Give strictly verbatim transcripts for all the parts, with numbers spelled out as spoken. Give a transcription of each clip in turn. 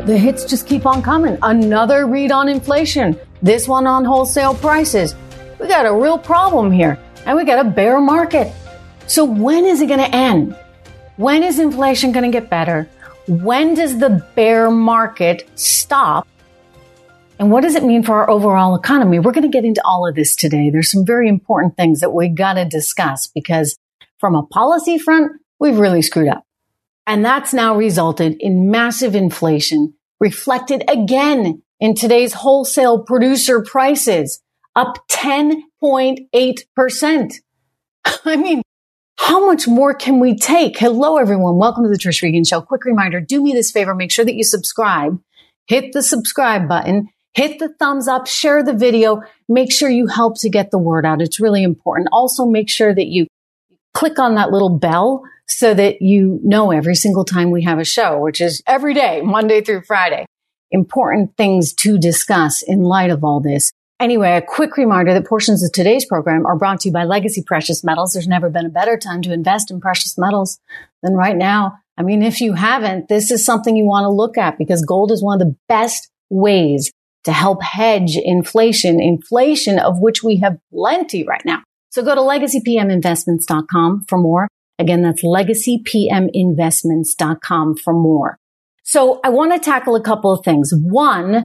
the hits just keep on coming. Another read on inflation. This one on wholesale prices. We got a real problem here, and we got a bear market. So when is it going to end? When is inflation going to get better? When does the bear market stop? And what does it mean for our overall economy? We're going to get into all of this today. There's some very important things that we got to discuss because from a policy front, we've really screwed up. And that's now resulted in massive inflation reflected again in today's wholesale producer prices, up ten point eight percent. I mean, how much more can we take? Hello, everyone. Welcome to the Trish Regan Show. Quick reminder, do me this favor. Make sure that you subscribe. Hit the subscribe button. Hit the thumbs up. Share the video. Make sure you help to get the word out. It's really important. Also, make sure that you click on that little bell so that you know every single time we have a show, which is every day, Monday through Friday. Important things to discuss in light of all this. Anyway, a quick reminder that portions of today's program are brought to you by Legacy Precious Metals. There's never been a better time to invest in precious metals than right now. I mean, if you haven't, this is something you want to look at because gold is one of the best ways to help hedge inflation, inflation of which we have plenty right now. So go to legacy p m investments dot com for more. Again, that's legacy p m investments dot com for more. So I want to tackle a couple of things. One,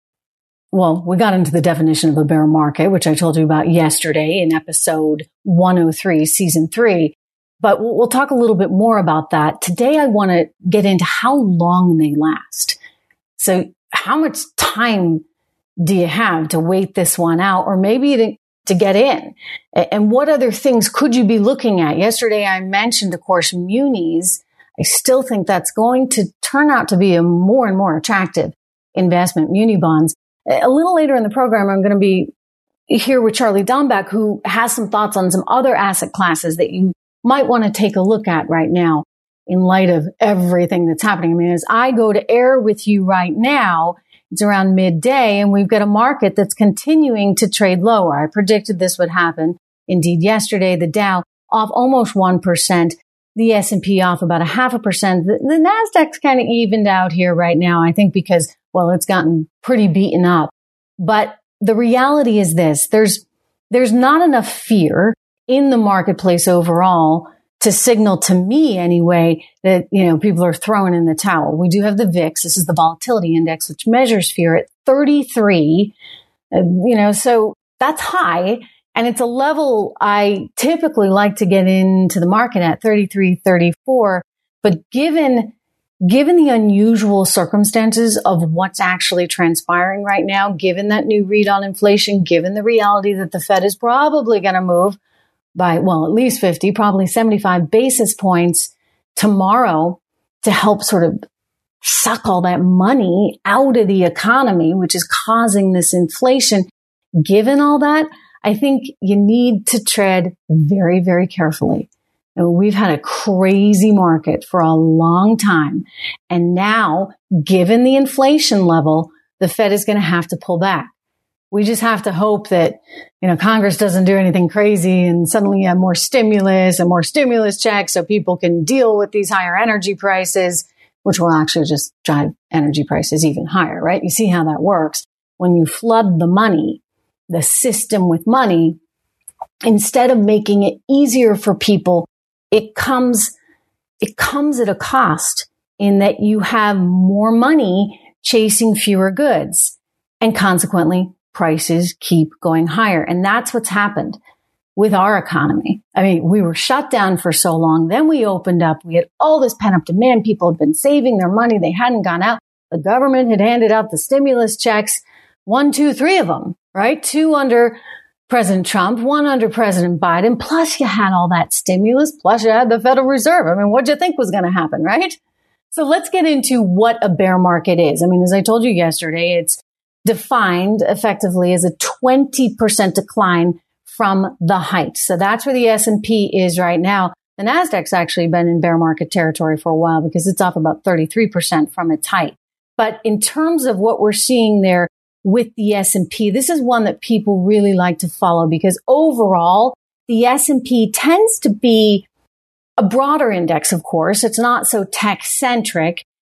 well, we got into the definition of a bear market, which I told you about yesterday in episode one oh three, season three. But we'll talk a little bit more about that. Today, I want to get into how long they last. So how much time do you have to wait this one out or maybe to, to get in? And what other things could you be looking at? Yesterday, I mentioned, of course, munis. I still think that's going to turn out to be a more and more attractive investment, muni bonds. A little later in the program, I'm going to be here with Charlie Dombeck, who has some thoughts on some other asset classes that you might want to take a look at right now in light of everything that's happening. I mean, as I go to air with you right now, it's around midday, and we've got a market that's continuing to trade lower. I predicted this would happen. Indeed, yesterday, the Dow off almost one percent. The S and P off about a half a percent. The, the Nasdaq's kind of evened out here right now, I think because, well, it's gotten pretty beaten up. But the reality is this, there's, there's not enough fear in the marketplace overall to signal to me anyway that, you know, people are throwing in the towel. We do have the V I X. This is the volatility index, which measures fear at thirty-three. Uh, you know, so that's high. And it's a level I typically like to get into the market at thirty-three, thirty-four. But given, given the unusual circumstances of what's actually transpiring right now, given that new read on inflation, given the reality that the Fed is probably going to move by, well, at least fifty, probably seventy-five basis points tomorrow to help sort of suck all that money out of the economy, which is causing this inflation. Given all that, I think you need to tread very, very carefully. And we've had a crazy market for a long time. And now, given the inflation level, the Fed is going to have to pull back. We just have to hope that, you know, Congress doesn't do anything crazy and suddenly you have more stimulus and more stimulus checks so people can deal with these higher energy prices, which will actually just drive energy prices even higher, right? You see how that works. When you flood the money, the system with money, instead of making it easier for people, it comes, it comes at a cost in that you have more money chasing fewer goods. And consequently, prices keep going higher. And that's what's happened with our economy. I mean, we were shut down for so long. Then we opened up. We had all this pent up demand. People had been saving their money. They hadn't gone out. The government had handed out the stimulus checks, one, two, three of them. Right? Two under President Trump, one under President Biden. Plus you had all that stimulus. Plus you had the Federal Reserve. I mean, what do you think was going to happen, right? So let's get into what a bear market is. I mean, as I told you yesterday, it's defined effectively as a twenty percent decline from the height. So that's where the S and P is right now. The Nasdaq's actually been in bear market territory for a while because it's off about thirty-three percent from its height. But in terms of what we're seeing there, with the S and P, this is one that people really like to follow because overall, the S and P tends to be a broader index, of course. It's not so tech-centric.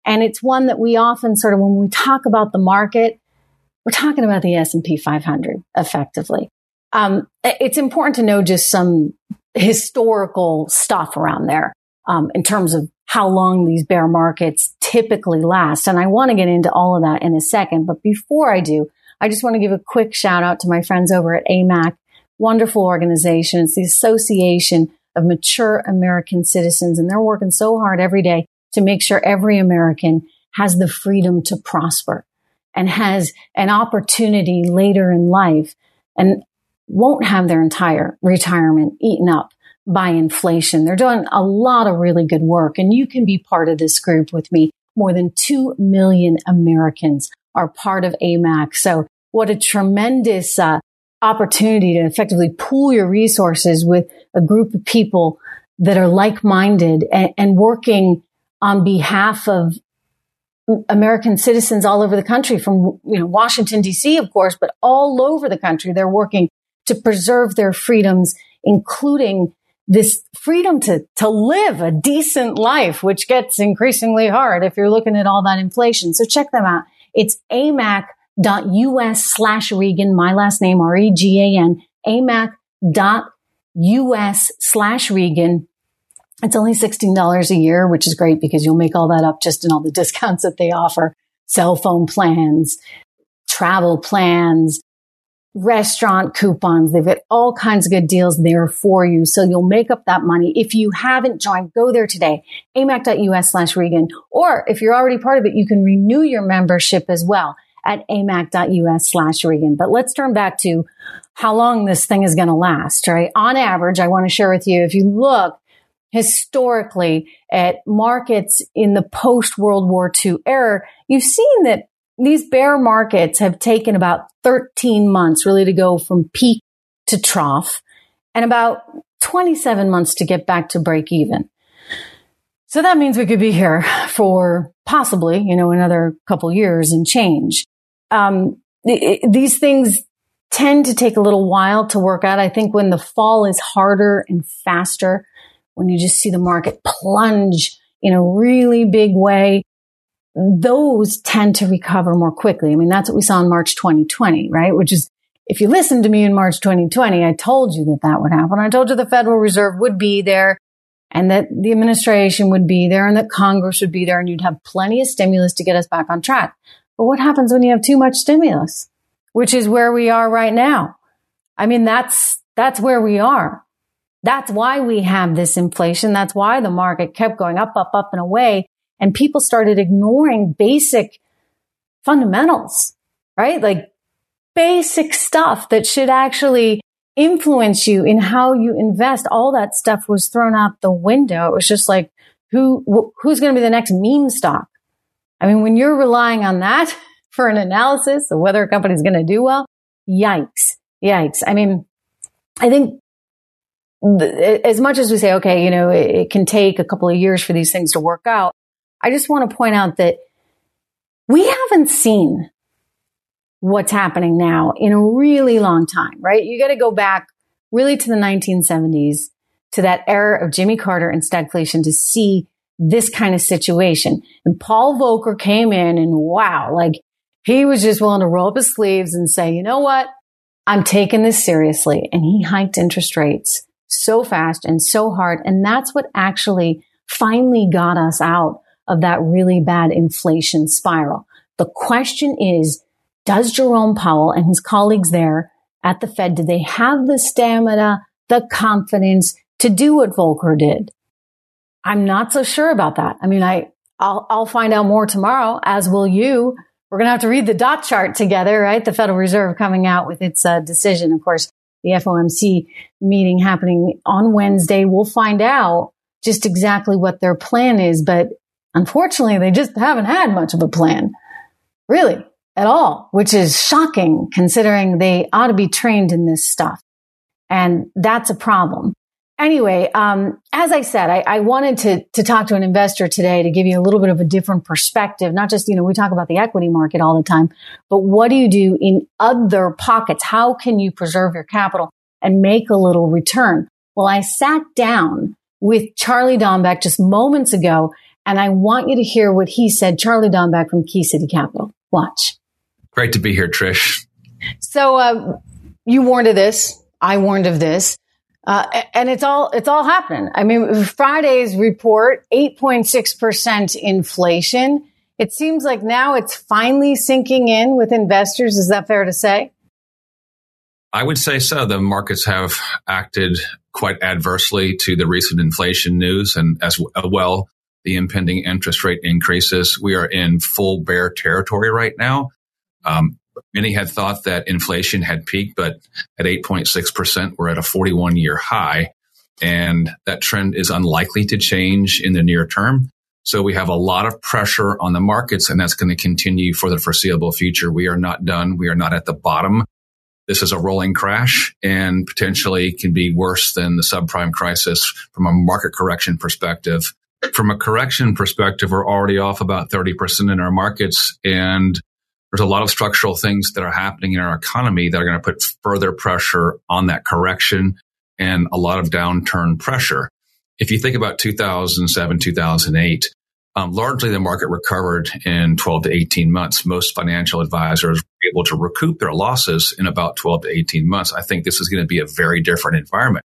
And it's one that we often sort of, when we talk about the market, we're talking about the S and P five hundred effectively. Um, it's important to know just some historical stuff around there um, in terms of how long these bear markets typically last. And I want to get into all of that in a second. But before I do, I just want to give a quick shout out to my friends over at A M A C. Wonderful organization. It's the Association of Mature American Citizens. And they're working so hard every day to make sure every American has the freedom to prosper and has an opportunity later in life and won't have their entire retirement eaten up by inflation. They're doing a lot of really good work, and you can be part of this group with me. More than two million Americans are part of A M A C. So what a tremendous uh, opportunity to effectively pool your resources with a group of people that are like-minded and, and working on behalf of American citizens all over the country, from you know Washington, D C, of course, but all over the country. They're working to preserve their freedoms, including this freedom to, to live a decent life, which gets increasingly hard if you're looking at all that inflation. So check them out. It's amac dot U S slash Regan, my last name, R E G A N, amac dot U S slash Regan. It's only sixteen dollars a year, which is great because you'll make all that up just in all the discounts that they offer. Cell phone plans, travel plans, restaurant coupons. They've got all kinds of good deals there for you. So you'll make up that money. If you haven't joined, go there today, amac dot U S slash Regan. Or if you're already part of it, you can renew your membership as well at amac dot U S slash Regan. But let's turn back to how long this thing is going to last, right? On average, I want to share with you, if you look historically at markets in the post-World War Two era, you've seen that these bear markets have taken about thirteen months really to go from peak to trough and about twenty-seven months to get back to break even. So that means we could be here for possibly, you know, another couple years and change. Um, th- these things tend to take a little while to work out. I think when the fall is harder and faster, when you just see the market plunge in a really big way, those tend to recover more quickly. I mean, that's what we saw in March twenty twenty, right? Which is, if you listened to me in March twenty twenty, I told you that that would happen. I told you the Federal Reserve would be there and that the administration would be there and that Congress would be there and you'd have plenty of stimulus to get us back on track. But what happens when you have too much stimulus, which is where we are right now? I mean, that's, that's where we are. That's why we have this inflation. That's why the market kept going up, up, up and away. And people started ignoring basic fundamentals, right? Like basic stuff that should actually influence you in how you invest. All that stuff was thrown out the window. It was just like, who, who's going to be the next meme stock? I mean, when you're relying on that for an analysis of whether a company's going to do well, yikes, yikes. I mean, I think as much as we say, okay, you know, it, it can take a couple of years for these things to work out, I just want to point out that we haven't seen what's happening now in a really long time, right? You got to go back really to the nineteen seventies, to that era of Jimmy Carter and stagflation to see this kind of situation. And Paul Volcker came in and wow, like he was just willing to roll up his sleeves and say, you know what? I'm taking this seriously. And he hiked interest rates so fast and so hard. And that's what actually finally got us out of that really bad inflation spiral. The question is, does Jerome Powell and his colleagues there at the Fed, do they have the stamina, the confidence to do what Volcker did? I'm not so sure about that. I mean, I, I'll, I'll find out more tomorrow, as will you. We're going to have to read the dot chart together, right? The Federal Reserve coming out with its uh, decision. Of course, the F O M C meeting happening on Wednesday. We'll find out just exactly what their plan is. But unfortunately, they just haven't had much of a plan, really, at all, which is shocking considering they ought to be trained in this stuff. And that's a problem. Anyway, um, as I said, I, I wanted to, to talk to an investor today to give you a little bit of a different perspective. Not just, you know, we talk about the equity market all the time, but what do you do in other pockets? How can you preserve your capital and make a little return? Well, I sat down with Charlie Dombeck just moments ago, And I want you to hear what he said. Charlie Domback from Key City Capital. Watch. Great to be here, Trish. So uh, you warned of this. I warned of this. Uh, and it's all it's all happening. I mean, Friday's report, eight point six percent inflation. It seems like now it's finally sinking in with investors. Is that fair to say? I would say so. The markets have acted quite adversely to the recent inflation news, and as well, the impending interest rate increases. We are in full bear territory right now. Um, many had thought that inflation had peaked, but at eight point six percent, we're at a forty-one year high, and that trend is unlikely to change in the near term. So we have a lot of pressure on the markets, and that's going to continue for the foreseeable future. We are not done. We are not at the bottom. This is a rolling crash and potentially can be worse than the subprime crisis from a market correction perspective. From a correction perspective, we're already off about thirty percent in our markets, and there's a lot of structural things that are happening in our economy that are going to put further pressure on that correction and a lot of downturn pressure. If you think about two thousand seven, two thousand eight, Um, largely, the market recovered in twelve to eighteen months. Most financial advisors were able to recoup their losses in about twelve to eighteen months. I think this is going to be a very different environment.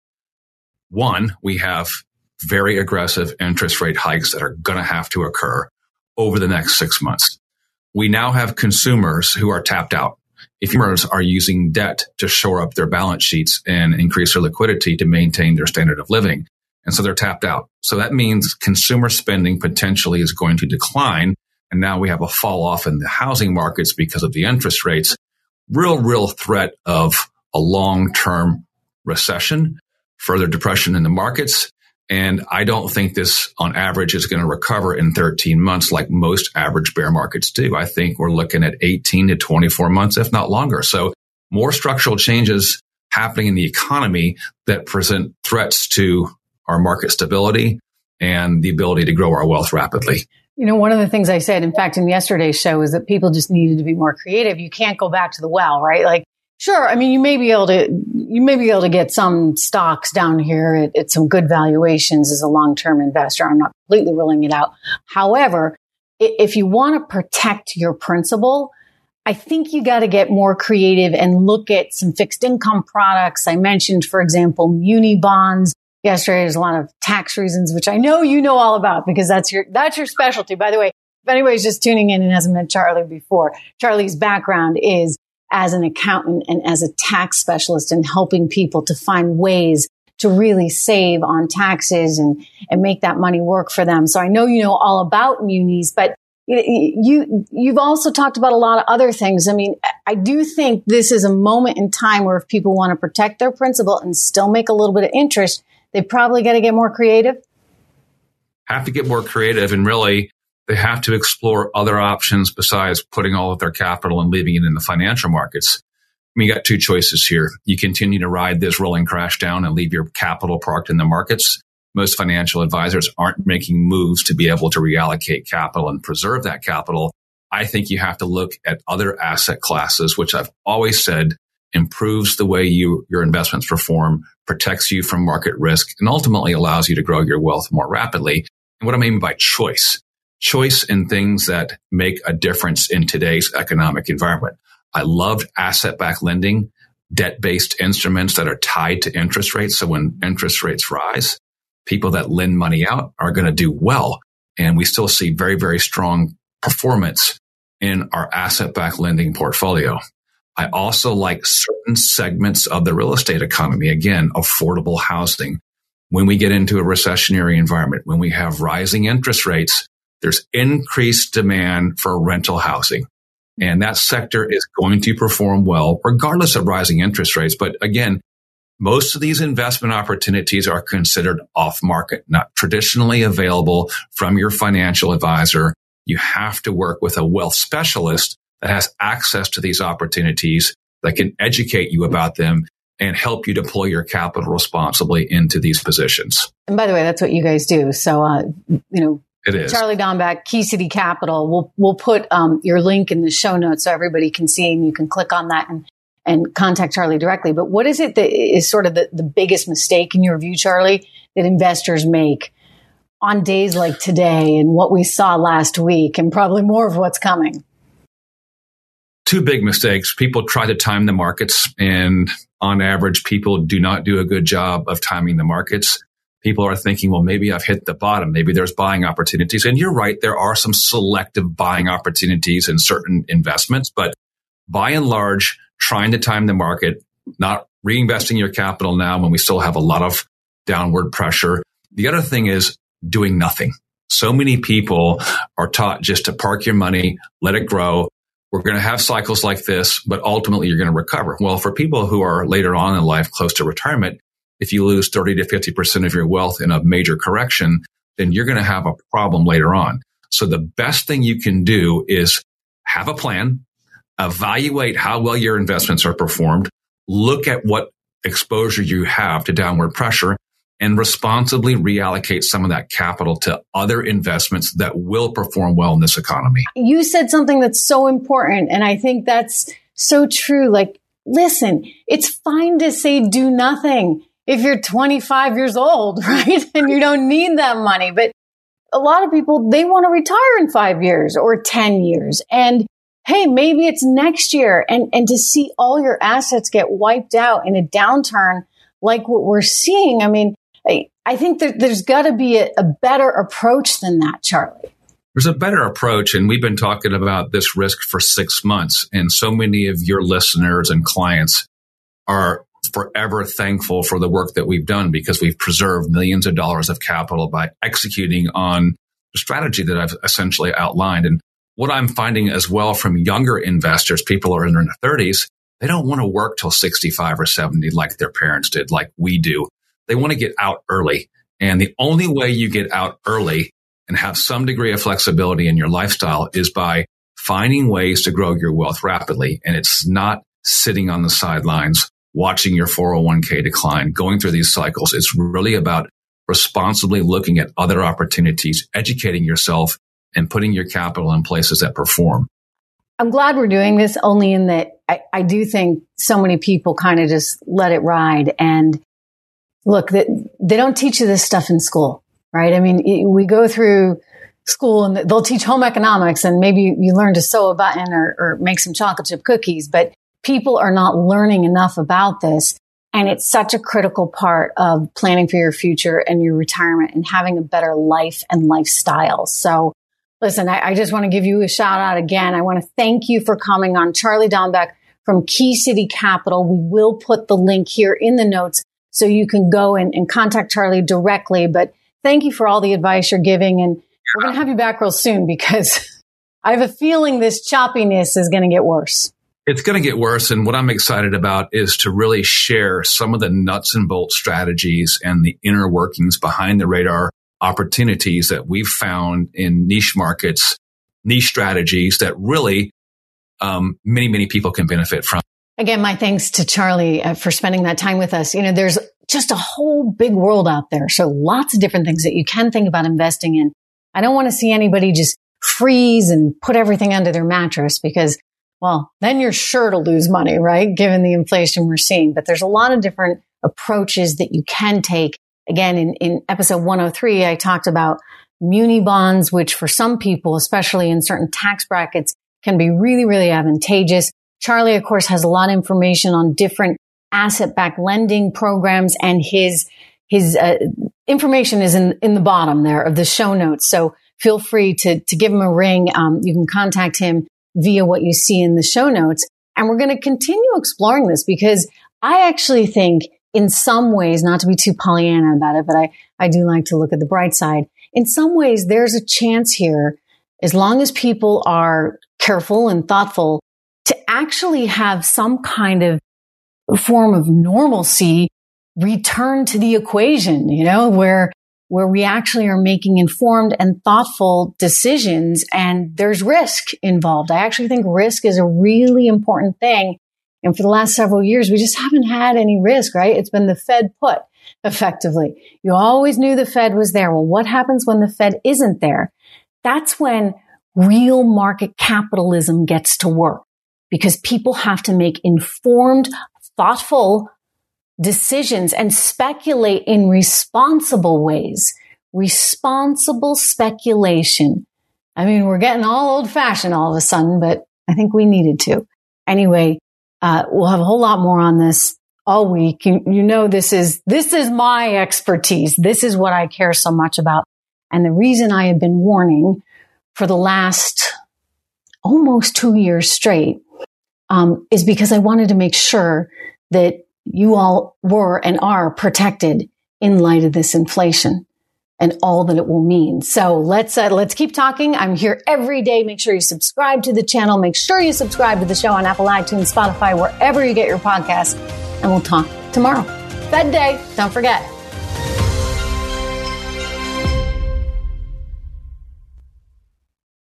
One, we have very aggressive interest rate hikes that are going to have to occur over the next six months. We now have consumers who are tapped out. If consumers are using debt to shore up their balance sheets and increase their liquidity to maintain their standard of living. And so they're tapped out. So that means consumer spending potentially is going to decline. And now we have a fall off in the housing markets because of the interest rates. Real, real threat of a long-term recession, further depression in the markets. And I don't think this on average is going to recover in thirteen months like most average bear markets do. I think we're looking at eighteen to twenty-four months, if not longer. So more structural changes happening in the economy that present threats to our market stability and the ability to grow our wealth rapidly. You know, one of the things I said, in fact, in yesterday's show is that people just needed to be more creative. You can't go back to the well, right? Like, sure, I mean, you may be able to, you may be able to get some stocks down here at, at some good valuations as a long-term investor. I'm not completely ruling it out. However, if you want to protect your principal, I think you got to get more creative and look at some fixed income products. I mentioned, for example, muni bonds. Yesterday, there's a lot of tax reasons, which I know you know all about because that's your, that's your specialty. By the way, if anybody's just tuning in and hasn't met Charlie before, Charlie's background is as an accountant and as a tax specialist in helping people to find ways to really save on taxes and, and make that money work for them. So I know you know all about munis, but you, you've also talked about a lot of other things. I mean, I do think this is a moment in time where if people want to protect their principal and still make a little bit of interest, they probably got to get more creative. Have to get more creative, and really they have to explore other options besides putting all of their capital and leaving it in the financial markets. I mean, you got two choices here. You continue to ride this rolling crash down and leave your capital parked in the markets. Most financial advisors aren't making moves to be able to reallocate capital and preserve that capital. I think you have to look at other asset classes, which I've always said improves the way you your investments perform, protects you from market risk, and ultimately allows you to grow your wealth more rapidly. And what I mean by choice, choice in things that make a difference in today's economic environment. I loved asset-backed lending, debt-based instruments that are tied to interest rates. So when interest rates rise, people that lend money out are going to do well. And we still see very, very strong performance in our asset-backed lending portfolio. I also like certain segments of the real estate economy. Again, affordable housing. When we get into a recessionary environment, when we have rising interest rates, there's increased demand for rental housing. And that sector is going to perform well, regardless of rising interest rates. But again, most of these investment opportunities are considered off market, not traditionally available from your financial advisor. You have to work with a wealth specialist that has access to these opportunities, that can educate you about them and help you deploy your capital responsibly into these positions. And by the way, that's what you guys do. So, uh, you know, it is. Charlie Domback, Key City Capital. We'll we'll put um, your link in the show notes so everybody can see, and you can click on that and and contact Charlie directly. But what is it that is sort of the, the biggest mistake in your view, Charlie, that investors make on days like today and what we saw last week and probably more of what's coming? Two big mistakes. People try to time the markets, and on average, people do not do a good job of timing the markets. People are thinking, well, maybe I've hit the bottom. Maybe there's buying opportunities. And you're right, there are some selective buying opportunities in certain investments. But by and large, trying to time the market, not reinvesting your capital now when we still have a lot of downward pressure. The other thing is doing nothing. So many people are taught just to park your money, let it grow. We're going to have cycles like this, but ultimately you're going to recover. Well, for people who are later on in life, close to retirement, if you lose thirty to fifty percent of your wealth in a major correction, then you're going to have a problem later on. So the best thing you can do is have a plan, evaluate how well your investments are performed, look at what exposure you have to downward pressure, and responsibly reallocate some of that capital to other investments that will perform well in this economy. You said something that's so important, and I think that's so true. Like, listen, it's fine to say do nothing if you're twenty-five years old, right? And you don't need that money. But a lot of people, they want to retire in five years or ten years. And hey, maybe it's next year. And, and to see all your assets get wiped out in a downturn like what we're seeing, I mean, I, I think that there's got to be a, a better approach than that, Charlie. There's a better approach, and we've been talking about this risk for six months, and so many of your listeners and clients are forever thankful for the work that we've done because we've preserved millions of dollars of capital by executing on the strategy that I've essentially outlined. And what I'm finding as well from younger investors, people are in their thirties, they don't want to work till sixty-five or seventy like their parents did, like we do. They want to get out early. And the only way you get out early and have some degree of flexibility in your lifestyle is by finding ways to grow your wealth rapidly. And it's not sitting on the sidelines, watching your four oh one k decline, going through these cycles. It's really about responsibly looking at other opportunities, educating yourself, and putting your capital in places that perform. I'm glad we're doing this, only in that I, I do think so many people kind of just let it ride. And look, they, they don't teach you this stuff in school, right? I mean, we go through school and they'll teach home economics and maybe you learn to sew a button or, or make some chocolate chip cookies, but people are not learning enough about this. And it's such a critical part of planning for your future and your retirement and having a better life and lifestyle. So listen, I, I just want to give you a shout out again. I want to thank you for coming on. Charlie Dombeck from Key City Capital. We will put the link here in the notes so you can go and, and contact Charlie directly. But thank you for all the advice you're giving. And we're going to have you back real soon because I have a feeling this choppiness is going to get worse. It's going to get worse. And what I'm excited about is to really share some of the nuts and bolts strategies and the inner workings behind the radar opportunities that we've found in niche markets, niche strategies that really um, many, many people can benefit from. Again, my thanks to Charlie uh, for spending that time with us. You know, there's just a whole big world out there. So lots of different things that you can think about investing in. I don't want to see anybody just freeze and put everything under their mattress because, well, then you're sure to lose money, right? Given the inflation we're seeing. But there's a lot of different approaches that you can take. Again, in, in episode one oh three, I talked about muni bonds, which for some people, especially in certain tax brackets, can be really, really advantageous. Charlie, of course, has a lot of information on different asset-backed lending programs, and his his uh, information is in, in the bottom there of the show notes. So feel free to, to give him a ring. Um, you can contact him via what you see in the show notes. And we're going to continue exploring this because I actually think in some ways, not to be too Pollyanna about it, but I, I do like to look at the bright side. In some ways, there's a chance here, as long as people are careful and thoughtful, to actually have some kind of form of normalcy return to the equation, you know, where where we actually are making informed and thoughtful decisions and there's risk involved. I actually think risk is a really important thing. And for the last several years, we just haven't had any risk, right? It's been the Fed put, effectively. You always knew the Fed was there. Well, what happens when the Fed isn't there? That's when real market capitalism gets to work because people have to make informed, thoughtful decisions and speculate in responsible ways responsible speculation. I mean, we're getting all old fashioned all of a sudden, but I think we needed to. Anyway, uh, we'll have a whole lot more on this all week. You, you know, this is, this is my expertise. This is what I care so much about. And the reason I have been warning for the last almost two years straight, um, is because I wanted to make sure that you all were and are protected in light of this inflation and all that it will mean. So let's, uh, let's keep talking. I'm here every day. Make sure you subscribe to the channel. Make sure you subscribe to the show on Apple, iTunes, Spotify, wherever you get your podcasts. And we'll talk tomorrow. Fed Day. Don't forget.